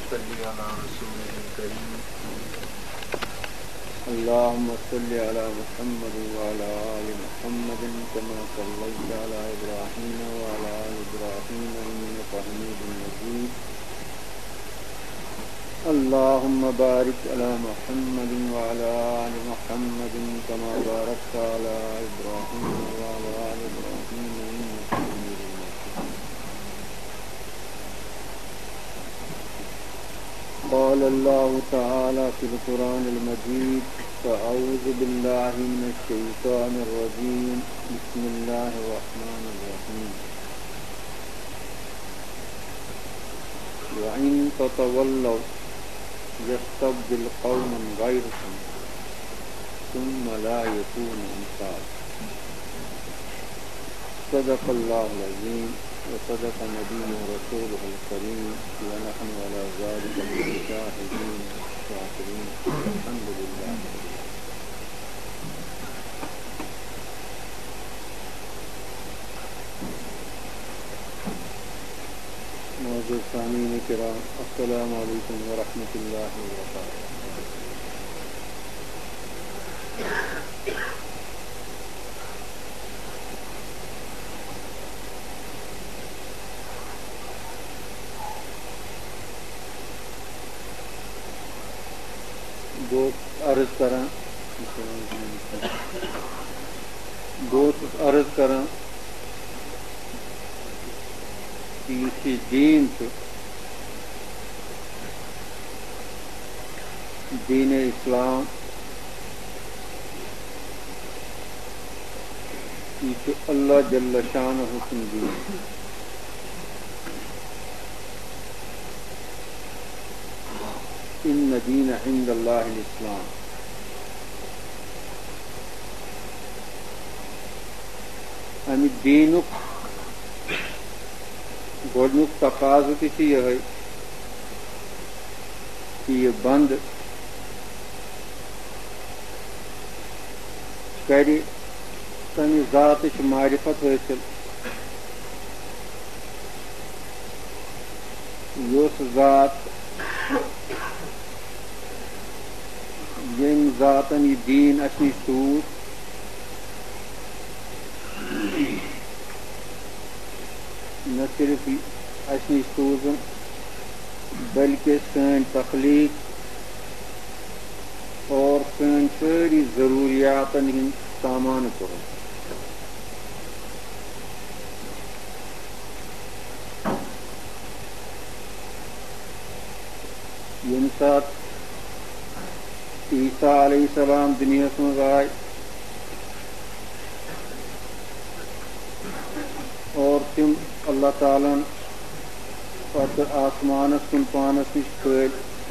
صل على رسوله الكريم. اللهم صل على محمد وعلى آل محمد كما صليت على إبراهيم وعلى آل إبراهيم إنك حميد مجيد. اللهم بارك على محمد وعلى آل محمد كما باركت على إبراهيم وعلى آل إبراهيم إنك حميد مجيد. قال الله تعالى في القرآن المجيد: أعوذ بالله من الشيطان الرجيم. بسم الله الرحمن الرحيم. وإن تتولوا يستبدل قوما غيركم ثم لا يكونوا أمثالكم. صدق الله العظيم وصدق نبيه ورسوله الكريم ونحن على ذلك من الشاهدين والشاكرين. الحمد لله. معزز سامعین کرام، السلام علیکم ورحمۃ اللہ وبرکاتہ. عرض کریں کہ اسی دین اسلام یہ اللہ جل شان حسن دین. ان دین عند اللہ الاسلام. امی دینک گۄڈنیُک تقاضہٕ تہِ چھِ یِہوٚے کہ یہِ بنٛد کرِ تَمہِ ذاتٕچ معرفت حٲصِل یۄس ذات ییٚمۍ ذاتن یہِ دیٖن اَسہِ نِش سوٗز نہ صرف اَسہِ نِش سوٗزُن بلکہ سٲنۍ تخلیق اور سٲنۍ سٲری ضروٗریاتن ہٕنٛدۍ سامان کوٚرُن. ییٚمہِ ساتہٕ عیسیٰ علیہ السلام دُنیاہس منٛز آے اور تِم اللہ تعالیٰ ہن پتہٕ آسمانس کُن پانس نِش کھٲلۍ.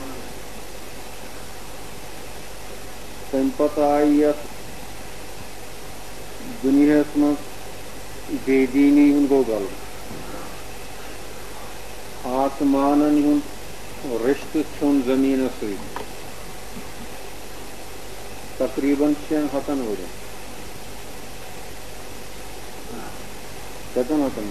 تمہِ پتہٕ آیہِ یتھ دُنیاہس منٛز بے دیٖنی ہُنٛد گوٚو غلبہٕ. آسمانن ہُنٛد رِشتہٕ ژھیوٚن زٔمیٖنس سۭتۍ تقریٖباً 600 ؤرین. 7 ؤرین.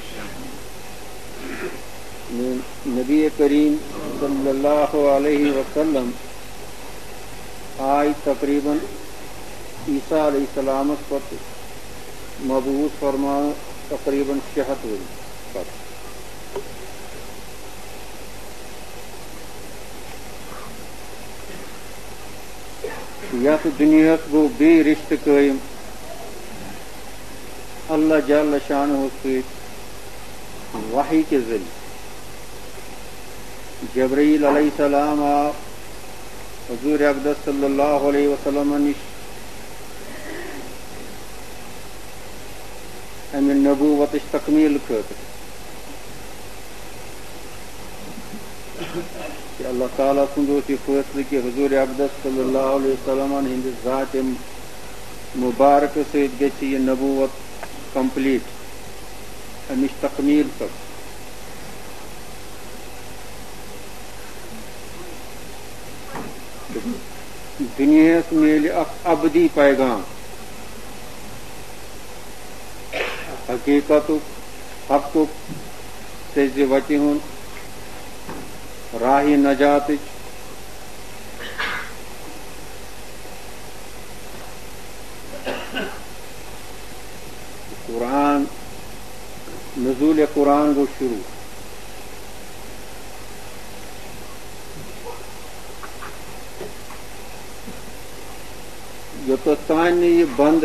نبی کریم صلی اللہ علیہ وسلم آئی تقریباً عیسیٰ علیہ السلامس پتہٕ مبعوث فرماونہٕ تقریباً 600 ؤری پتہٕ. یتھ دُنیاہس گوٚو بیٚیہِ رِشتہٕ قٲیِم اللہ جل شانہ سۭتۍ وحی کے ذریعہ. جبرائیل علیہ السلام آو حضور اقدس صلی اللہ علیہ وسلم نش امہِ نبوتٕچ تکمیٖل خٲطرٕ کہ اللہ تعالیٰ سُنٛد اوس یہِ فٲصلہٕ کہ حضور اقدس صلی اللہ علیہ وسلم ہٕنٛدِس ذاتِ مبارکہٕ سۭتۍ گژھِ یہِ نبوت کمپلیٹ، امِچ تکمیٖل سپدِ. دُنیاہس میلہِ اکھ ابدی پیغام حقیقتُک، حقُک، سیٚزِ وتہِ ہُنٛد، راہ نجات قرآن نزول قرآن گو شروع یوتس تان یہ بند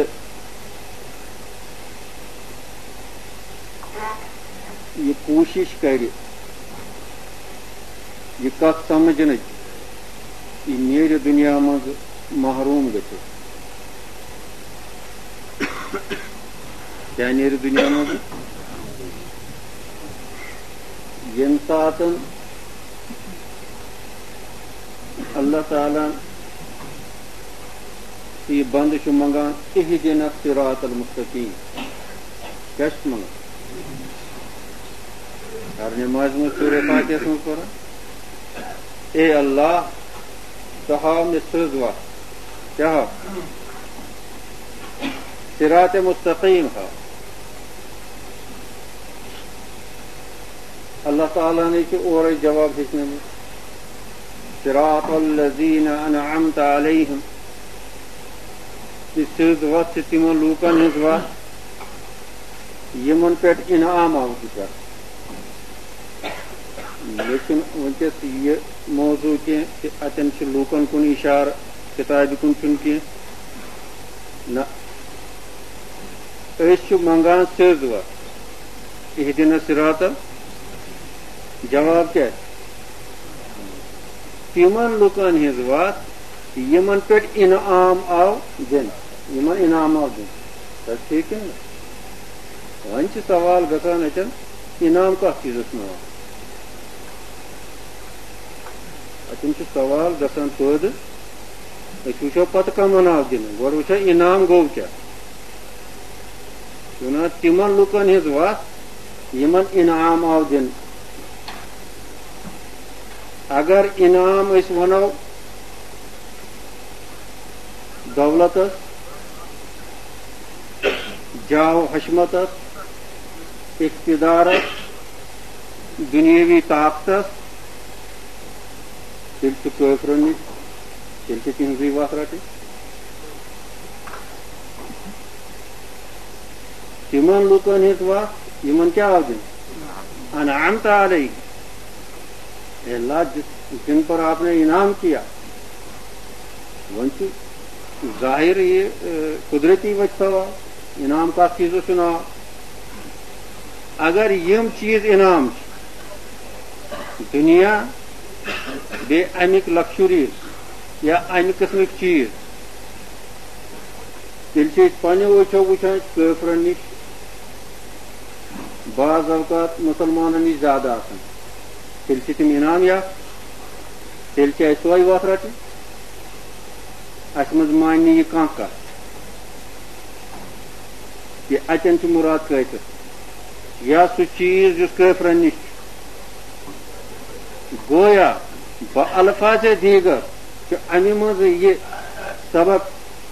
یہ کوشش کر یہ کت سمجھن یہ نیرِ دنیا مز محروم گژھِ کیا نیرِ دنیا مز یم ساتن اللہ تعالیٰ یہ بند چھ منگان اہدنا الصراط المستقیم کیا چھ منگان ہر نماز میں سورہ فاتحہ میں پڑھا اے اللہ تہا میں سزوا کیا صراط مستقیم ہے اللہ تعالیٰ نے کہ اور جواب ہچنے میں صراط الذین انعمت علیہم یہ سز وت تمن لوکن ہز وت یمن پہ انعام آو کر لیکن ونکس یہ موضوع کی اتن لوکن کن اشار کتاب کن چن کی نہ منگان سز وت اہدنا الصراط جواب کیا تمن لوکن ہز وت یمن پہ انعام آو دن یمن انعام آو دن سر ٹھیک ہے نا ون سوال گژھان اتن انعام کت چیزس میں اتن سوال گژھان پٲدٕ أسۍ وٕچھو پتہٕ کمن آو دِنہٕ گۄڈٕ وٕچھو انعام گوٚو کیٛاہ چُنا تمن لُکن ہٕنٛز وتھ یمن انعام آو دِنہٕ اگر انعام أسۍ ونو دولتس جاو حشمتس اقتدارس دنیاوی طاقتس تیل چھ کٲفرن نش تیل چھ تہنزٕے وتھ رٹٕنۍ تمن لوکن ہٕنٛز وتھ یمن کیا آو دِنہٕ انعمت علیہ اے اللہ جن پر آپ نے انعام کیا ون ظاہر یہ قدرتی وجہ سوال انعام کت چیزو چھ اگر یم چیز انعام دنیا بے امیک لکشوریز یا امہ قسمک چیز تیل پنہ وچھو وچھان کٲفرن نش بعض اوقات مسلمانن نش زیادہ آسان تیل تم انعام یا تیل سوے وتھ رٹٕنۍ اس مز مان یہ کانٛہہ کتھ کہ اتن مراد کۭتِس یا سُہ چیز یُس کٲفرن نش گویا بالفاظ دیگر کہ امہ مز یہ سبق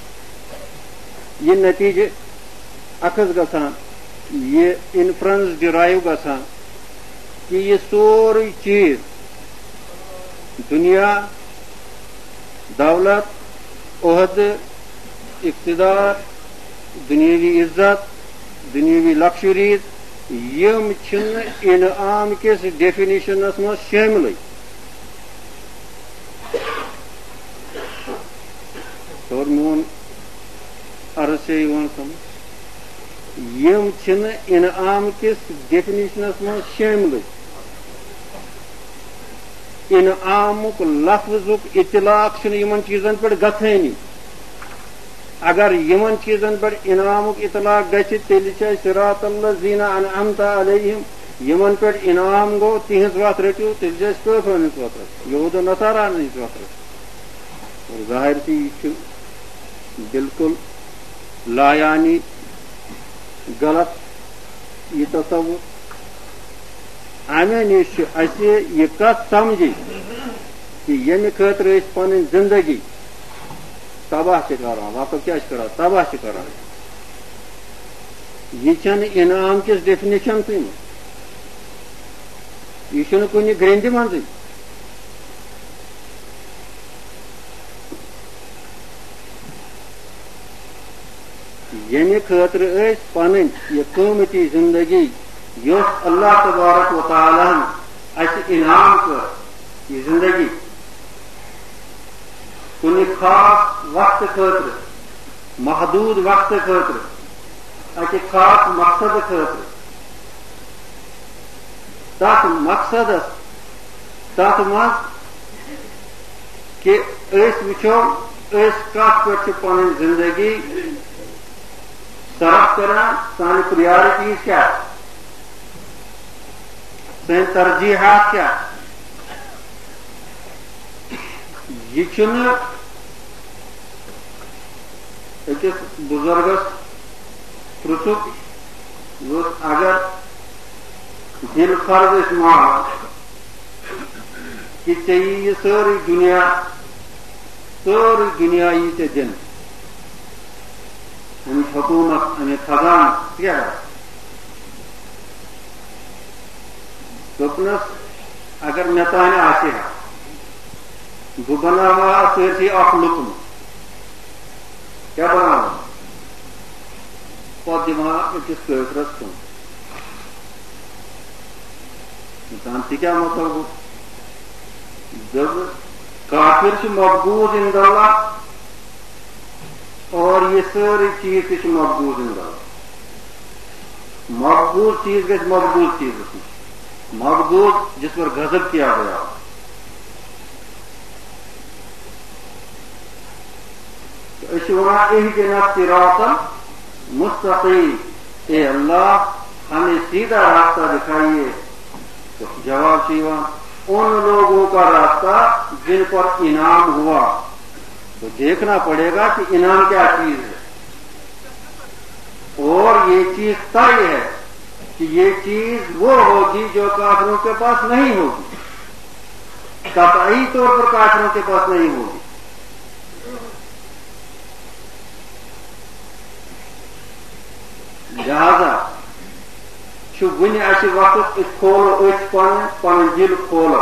یہ نتیجہ اخذ گژھان یہ انفرنس ڈرائیو گژھان کہ یہ سورُے چیز دنیا دولت عہدٕ اقتدار دنیاوی عزت دنیاوی لکشوریز یم چھنہٕ انعام کس ڈیفینیشنس مز شٲملٕے اور میون عرض سے یوان سمجھ یم چھنہٕ انعام کس ڈیفینیشنس مز شٲملٕے انعامک لفظک اطلاق چھنہٕ یمن چیزن پہ گژھٲنی اگر یمن چیزن پہ انعامک اطلاق گژھِ تیٚلہِ چھِ اَسہِ صراط الذین انعمت علیہم یمن پہ انعام گوٚو تہنٛز وتھ رٔٹِو تیٚلہِ چھِ اَسہِ کٲفرن ہٕنٛز وتھ رٹٕنۍ یہوٗد و نصاران ہٕنٛز وتھ رٹٕنۍ اور ظاہر چھِ یہِ چھُ بالکل لایانی غلط یہ تصور امے نش چھِ اَسہِ یہ کتھ سمجھٕنۍ کہ ییٚمہِ خٲطرٕ أسۍ پنٕنۍ زندگی تباہ چھ کران وقت کیا کران تباہ چھ کران یہ چھنہٕ انعام کس ڈیفینیشن یہ چھنہٕ کُنہِ گرٛینٛدِ منٛزٕے یمہ خاطر پن یہ قیمتی زندگی یس اللہ تبارک و تعالیٰ اس انعام کر یہ زندگی کن خاص وقت خاطر محدود وقت خاطر اکہ خاص مقصد خاطر تک مقصد تک مز کہ وچو کت پہ پن زندگی صرف کران سان پریارٹیز کیا سن ترجیحات کیا یہ اکس بزرگس پرچک اگر دل فرض مان کہ یہ ساری دنیا یہ تے دن حکومت خزان کیا دپنس اگر مے تان آسہ بہ بناوا سرسی اخ لکم کیا بناوا پہ دما أکس کافرس کن انسان کیا مطلب جب کافر مقبوض عند اللہ اور یہ ساری چیز مقبوض عند اللہ مقبوض چیز گھس مقبوض چیز مقبوض جس پر غضب کیا گیا اہدنا الصراط مستقیم اے اللہ ہمیں سیدھا راستہ دکھائیے تو جواب سیوا ان لوگوں کا راستہ جن پر انعام ہوا تو دیکھنا پڑے گا کہ انعام کیا چیز ہے اور یہ چیز طے ہے کہ یہ چیز وہ ہوگی جو کافروں کے پاس نہیں ہوگی قطعی طور پر کافروں کے پاس نہیں ہوگی لہذا ون اس وقت کھولو پن دل کھولو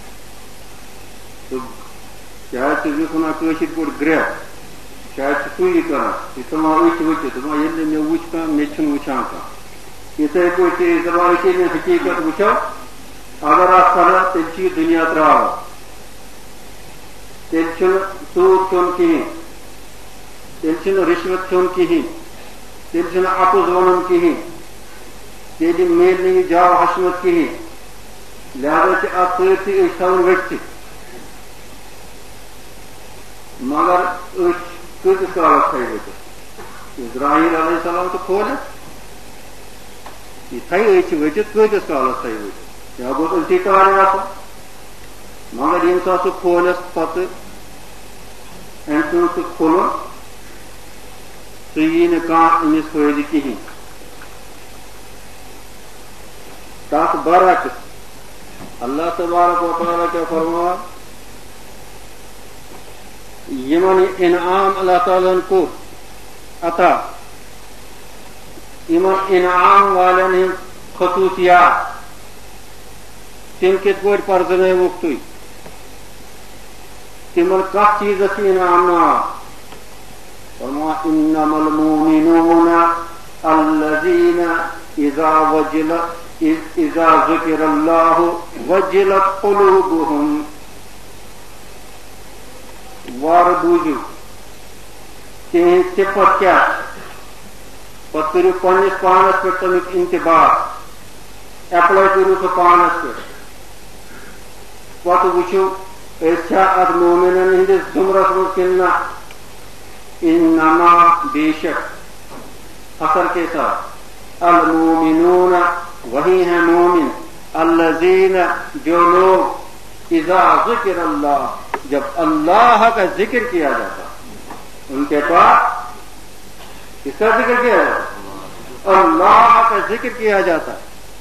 شاید ونان کاشر پہ گرفت شاید تی کران تما وچ دپان ییٚلہِ مےٚ وٕچھ کانٛہہ مےٚ چھُنہٕ وٕچھان کانٛہہ یِتھے پٲٹھۍ دپان ییٚلہِ مےٚ حقیٖقت وٕچھو اگر اتھ کھڑا تیٚلہِ چھُ یہِ دُنیا ترٛاوان تیٚلہِ چھُنہٕ سوٗد کھیوٚن کِہیٖنۍ تیٚلہِ چھُنہٕ رِشوت کھیوٚن کِہیٖنۍ تیٚلہِ چھُنہٕ اپُز وَنُن کِہیٖنۍ تیٚلہِ میلہِ نہٕ یہِ جاو حشمت کِہیٖنۍ لہذا چھِ اتھ سٲرسٕے أچھ تھاوٕنۍ ؤٹھتٕے مگر أچھ کۭتِس کالس تھایہِ ؤٹِتھ اسرائیل علیہ السلام تو کھولِتھ یہ تھایہِ أچھ ؤٹِتھ کۭتِس کالس تھایہِ ؤٹِتھ یا گوٚژھ أتھی کالہِ آسُن مگر ییٚمہِ ساتہٕ سُہ کھولٮ۪س پتہٕ أمۍ سُنٛد سُہ کھُلُن سُہ یی نہٕ کانٛہہ أمِس فٲیدٕ کِہیٖنۍ تَتھ برعکس اللہ تبارک و تعالیٰ کیا فرمایا یمن انعام اللہ تعالیٰ کو عطا یمن انعام والن ہند خصوصیات تم کت پٲٹھۍ پرزنٲوُکھ تُہۍ تمن کتھ چیزس انعام ناو فرمایا انما المؤمنون الذين اذا ذکر اللہ وجلت قلوبهم وار بوجو تہذ صفت کیا پتہ کرو پنس پانس پہ تمیک انتباہ اپلائی کرو سو پانس پہ پتہ وچو ایسا ات مومنن ہندس زمرس من کننا انما بے شک اثر کے ساتھ المومنون وہی ہیں مومن الذین جو لوگ اذا ذکر اللہ جب اللہ کا ذکر کیا جاتا ان کے پاس کس کا ذکر کیا جاتا اللہ کا ذکر کیا جاتا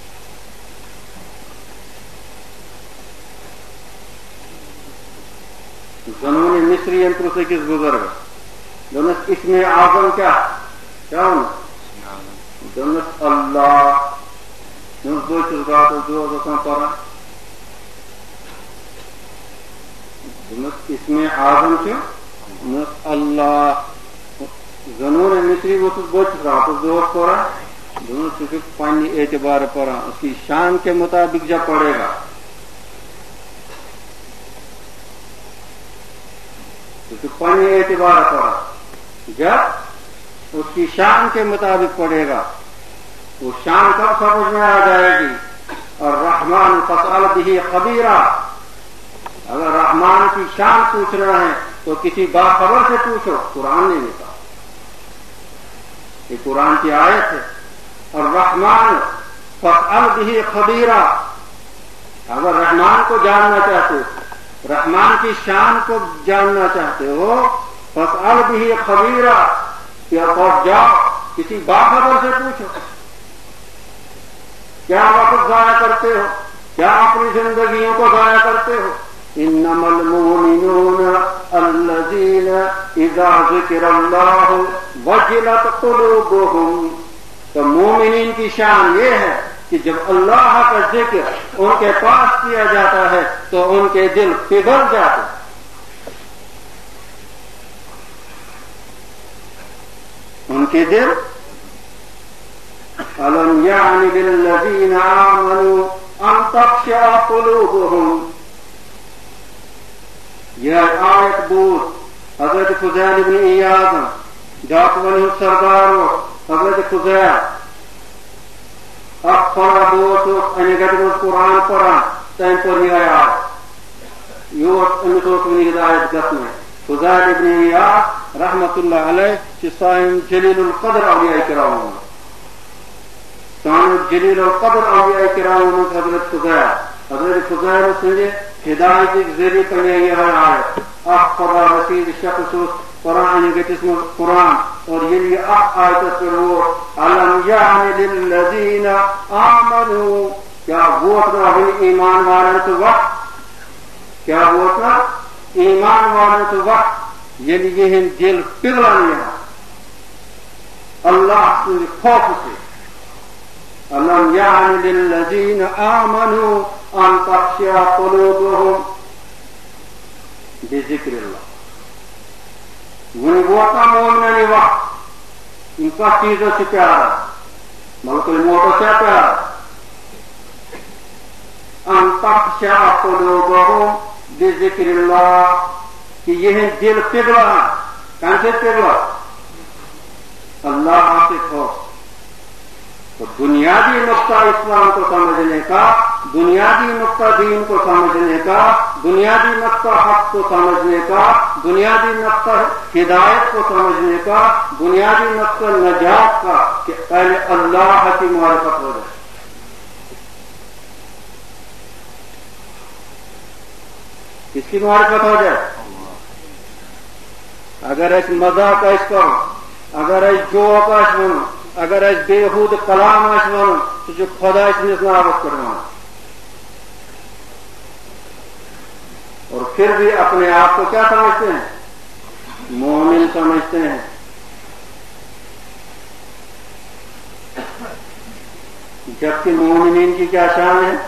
زنون مصری انتر سے کس بزرگ دونس اسم اعظم کیا ہونا دونس اللہ دونس دو چیز بات جو رکھنا پڑا دونس اسم اعظم کیا دونس اللہ زنون مصری وہ بچ رہا تو زور پڑا دونوں چونکہ پانی اعتبار پڑا اس کی شان کے مطابق جب پڑے گا کیونکہ پانی اعتبار پڑا جب اس کی شان کے مطابق پڑے گا وہ شان کب سمجھ میں آ جائے گی. اور رحمان فاسأل به خبیرا اگر رحمان کی شان پوچھنا ہے تو کسی باخبر سے پوچھو. قرآن نے کہا یہ قرآن کی آیت ہے. اور رحمان فاسأل به خبیرا اگر رحمان کو جاننا چاہتے ہو رحمان کی شان کو جاننا چاہتے ہو فاسأل به خبیرا یا جاؤ کسی باخبر سے پوچھو. کیا وقت ضائع کرتے ہو کیا اپنی زندگیوں کو ضائع کرتے ہو. انما المؤمنون الذين اذا ذكر الله وجلت قلوبهم. تو مومنین کی شان یہ ہے کہ جب اللہ کا ذکر ان کے پاس کیا جاتا ہے تو ان کے دل پگھل جاتے ہیں. ان کے دل أَلَمْ يَعْنِ لِلَّذِينَ آمَنُوا أَن تَخْشَعَ قُلُوبُهُمْ. یہ آیت بود حضرت فضیل بن عیاض جاکوانی سردار حضرت فضیل اکفر بوسوس انگت قرآن پڑھا تین پر یہ آیت یہ انسوس من ہدایت قسم ہے. فضیل بن عیاض رحمت اللہ علیہ صاحب جلیل القدر اولیاء کرام جلیل القدر اولیاء کرام حضرت فضیل سے ہدایت ذریعے کرنے یہ آیت اخبر رسید شخص قرآن گتسم قرآن اور یہ آیت کرو علم یعن للذین آمنوا کیا وہ اپنا ایمان والے تو وقت کیا وہ اپنا ایمان والے تو وقت یعنی یہ دل پگھلا نہیں اللہ کے خوف سے. أَلَمْ يَعْنِ لِلَّذِينَ آمَنُوا أَن تَخْشَعَ قُلُوبُهُمْ بِذِكْرِ اللَّهِ. وہ کا مومن نہیں وقت ان کا چیزوں سے پیارا ملک الموت سے پیارا. أَن تَخْشَعَ قُلُوبُهُمْ بِذِكْرِ اللَّهِ کہ یہ دل پگھلا کہاں سے پگھلا اللہ سے خوف. تو بنیادی نقطہ اسلام کو سمجھنے کا بنیادی نقطہ دین کو سمجھنے کا بنیادی نقطہ حق کو سمجھنے کا بنیادی نقطہ ہدایت کو سمجھنے کا بنیادی نقطہ نجات کا کہ پہلے اللہ کی معرفت ہو جائے. کس کی معرفت ہو جائے. اگر ایس مذاق ایس کرو اگر ایس جوک ایس بنو اگر ایس بےحود کلام ایس بنو تو جو خدا اس نے نابود کرنا اور پھر بھی اپنے آپ کو کیا سمجھتے ہیں مومن سمجھتے ہیں. جبکہ مومنین کی کیا شان ہے.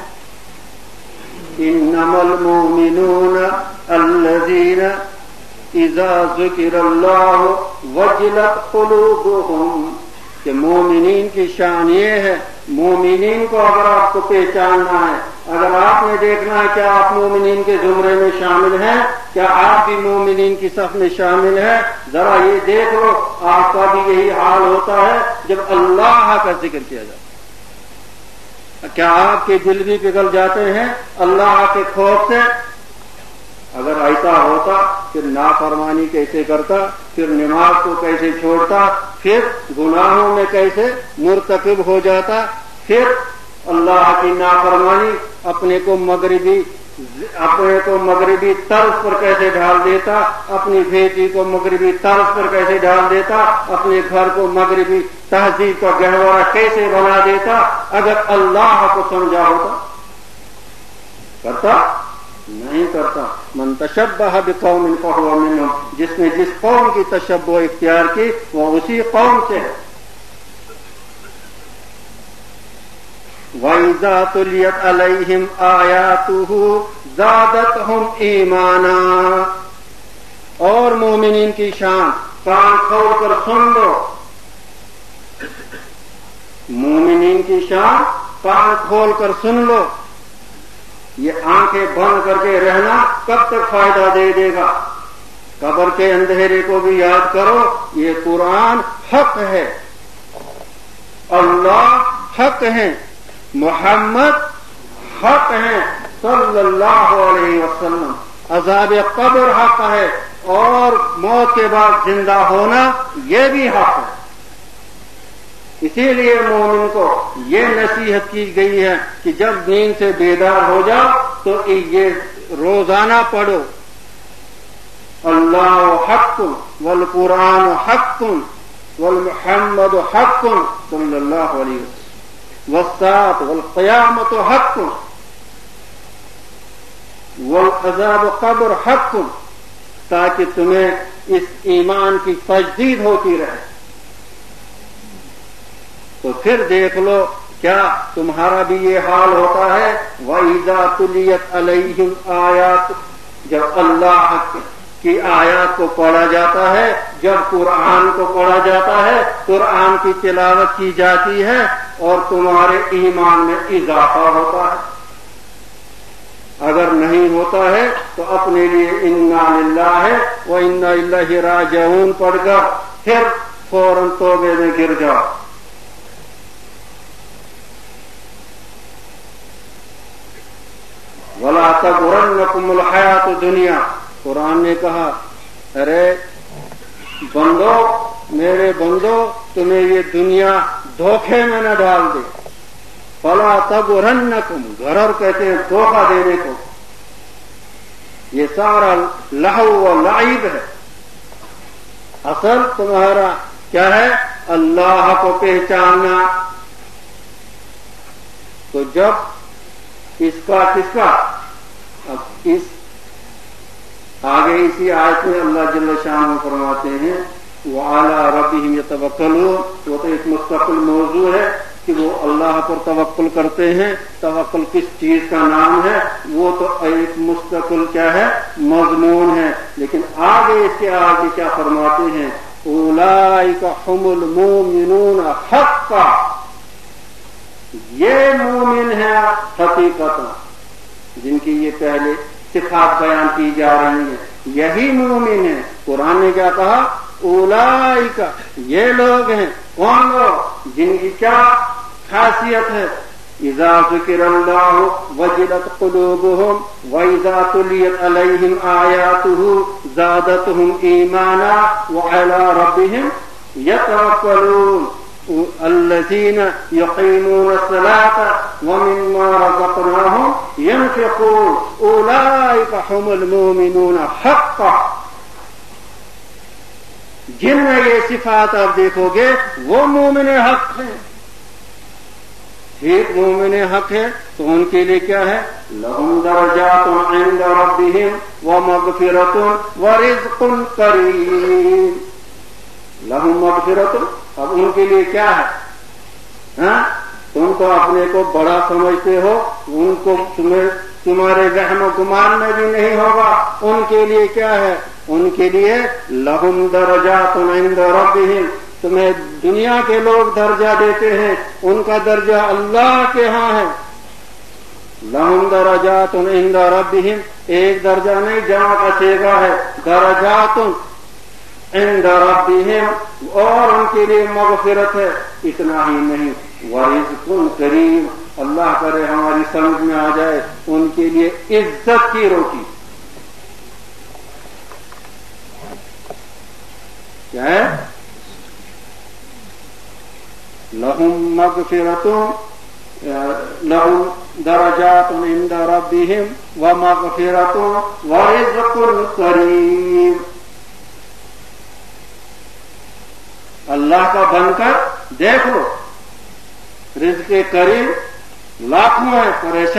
انما المؤمنون الذين اذا ذکر اللہ وجلت قلوبهم کہ مومنین کی شان یہ ہے. مومنین کو اگر آپ کو پہچاننا ہے اگر آپ نے دیکھنا ہے کیا آپ مومنین کے زمرے میں شامل ہیں کیا آپ بھی مومنین کی صف میں شامل ہیں ذرا یہ دیکھ لو آپ کا بھی یہی حال ہوتا ہے جب اللہ کا ذکر کیا جاتا ہے. کیا آپ کے دل بھی پگھل جاتے ہیں اللہ کے خوف سے. اگر ایسا ہوتا پھر نافرمانی کیسے کرتا پھر نماز کو کیسے چھوڑتا پھر گناہوں میں کیسے مرتکب ہو جاتا پھر اللہ کی نافرمانی اپنے کو مغربی طرز پر کیسے ڈال دیتا اپنی بیٹی کو مغربی طرز پر کیسے ڈال دیتا اپنے گھر کو مغربی تہذیب کا گہوارہ کیسے بنا دیتا. اگر اللہ کو سمجھا ہوتا کرتا نہیں کرتا. من تشبہ بقوم فہو منہم جس نے جس قوم کی تشبہ اختیار کی وہ اسی قوم سے ہے. وَإِذَا تُلِيَتْ عَلَيْهِمْ آيَاتُهُ زَادَتْهُمْ إِيمَانًا. اور مومنین کی شان कान खोल कर सुन लो। मोमिनीन की शान कान खोल कर सुन लो। ये आंखें बंद करके रहना कब तक फायदा दे देगा? कब्र के अंधेरे को भी याद करो। ये कुरान हक है, अल्लाह हक है, मोहम्मद हक है सल्लल्लाहु अलैहि वसल्लम। अज़ाब कब्र हक है और मौत के बाद जिंदा होना ये भी हक है। इसीलिए मोमिन को ये नसीहत की गई है कि जब नींद से बेदार हो जाओ तो ये रोजाना पढ़ो, अल्लाह हक़्क़ुन वल कुरान हक़्क़ुन वल मुहम्मद हक़्क़ुन सल्लल्लाहु अलैहि वसल्लम वस्साअत वल क़यामत हक़्क़ुन वल अज़ाब कब्र हक़्क़ुन, ताकि तुम्हें इस ईमान की तजदीद होती रहे। तो फिर देख लो क्या तुम्हारा भी ये हाल होता है? वइज़ा तुलियत अलैहिम आयात, जब अल्लाह की आयत को पढ़ा जाता है, जब कुरान को पढ़ा जाता है, कुरान की तिलावत की जाती है और तुम्हारे ईमान में इजाफा होता है। अगर नहीं होता है तो अपने लिए इन्ना लिल्लाहि व इन्ना इलैहि राजिऊन पढ़कर फिर फौरन तौबे में गिर जाओ। वला तगुरन्नकुमुल हयातुद दुनिया, कुरान ने कहा अरे बंदो, मेरे बंदो, तुम्हें ये दुनिया धोखे में न डाल दे। फला तगुरन्नकुम, गरर कहते हैं धोखा देने को। ये सारा लहव व लाइब है। असल तुम्हारा क्या है? अल्लाह को पहचानना। तो जब इसका किसका, अब इस आगे इसी आयत में अल्लाह जल्ल शान फरमाते हैं वो अला रब्बिहिम यतवक्कलून। वो तो एक मुस्तकिल मौजू है कि वो अल्लाह पर तवक्कुल करते हैं। तवक्कुल किस चीज का नाम है वो तो एक मुस्तकिल क्या है, मजमून है। लेकिन आगे इसके आगे क्या फरमाते हैं? उलाइका हुमुल मुमिनून हक्का, ये मोमिन है हकीकतन, जिनकी ये पहले सिफात बयान की जा रही है, यही मोमिन है। कुरान ने क्या कहा? उलाइका, ये लोग हैं। कौन लोग? जिनकी क्या खासियत है? इज़ा ज़ुकिरल्लाहु वजिलत क़ुलूबुहुम व इज़ा तुलियत अलैहिम आयातुहु ज़ादतहुम ईमाना व अला रब्बिहिम यतवक्कलून अल्लज़ीना युक़ीमून अस्सलाता व मिम्मा रज़क़नाहुम यunfiqून उलाइका हुमुल मुमिनून हक़्क़ा। जिनमें ये सिफात आप देखोगे वो मोमिन हक है। ठीक मोमिन हक है तो उनके लिए क्या है? लहुम दरजातुन इंद रब्बिहिम व मग़फ़िरतुन व रिज़्क़ुन करीम। लहुम मग़फ़िरतुन, अब उनके लिए क्या है? हाँ? तुम तो अपने को बड़ा समझते हो, उनको तुम्हारे रहम गुमान में भी नहीं होगा। उनके लिए क्या है? उनके लिए लहुम दरजातुन इंद रब्बिहिम, तुम्हें दुनिया के लोग दर्जा देते हैं, उनका दर्जा अल्लाह के यहाँ है। लहुम दरजातुन इंद रब्बिहिम, एक दर्जा नहीं जमा का सेगा है, दरजातुन इंद रब्बिहिम, और उनके लिए मग़फ़िरत है। इतना ही नहीं, व रिज़्क़ुन करीम, अल्लाह करे हमारी समझ में आ जाए, उनके लिए इज्जत की रोटी। क्या है? लहुम मग़फ़िरतुन, लहुम दरजातुन इंद रब्बिहिम व मग़फ़िरतुन व रिज़्क़ुन करीम। अल्लाह का बनकर देख लो, रिज़्क़े करीम लाखों है,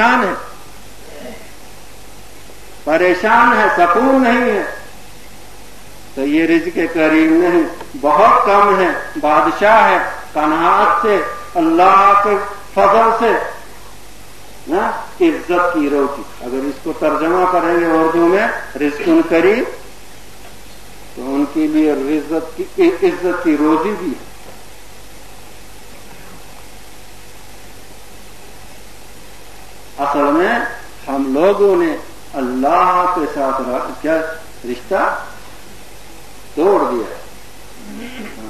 परेशान है, सकून नहीं है। तो ये रिज़्क़े करीम नहीं, बहुत कम है, बादशाह है, कनाअत से, अल्लाह के फज़ल से ना, इज्जत की रोटी। अगर इसको तर्जमा करेंगे उर्दू में रिज़्क़ुन करीम, तो کے لیے عزت کی روزی بھی ہے. اصل میں ہم لوگوں نے اللہ کے ساتھ کیا رشتہ توڑ دیا ہے.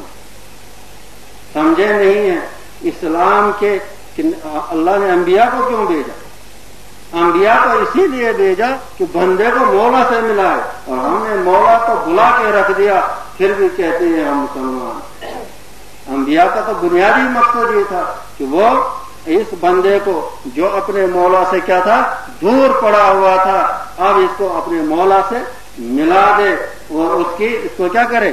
سمجھے نہیں ہیں اسلام کے اللہ نے انبیاء کو کیوں بھیجا؟ انبیاء کو اسی لیے بھیجا کہ بندے کو مولا سے ملائے، اور ہم نے مولا کو بلا کے رکھ دیا، پھر بھی کہتے ہیں ہم مسلمان. انبیاء کا تو بنیادی مقصد یہ تھا کہ وہ اس بندے کو جو اپنے مولا سے کیا تھا دور پڑا ہوا تھا، اب اس کو اپنے مولا سے ملا دے اور اس کو کیا کرے،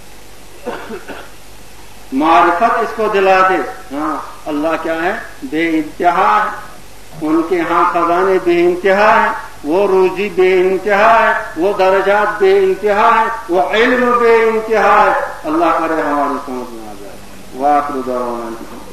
معرفت اس کو دلا دے. ہاں اللہ کیا ہے؟ بے انتہا ہے. ان کے ہاں خزانے بے انتہا ہے، وہ روزی بے انتہا ہے، وہ درجات بے انتہا ہے، وہ علم بے انتہا ہے. اللہ کرے ہماری سمجھ میں آ جائے. وآخر دعوانا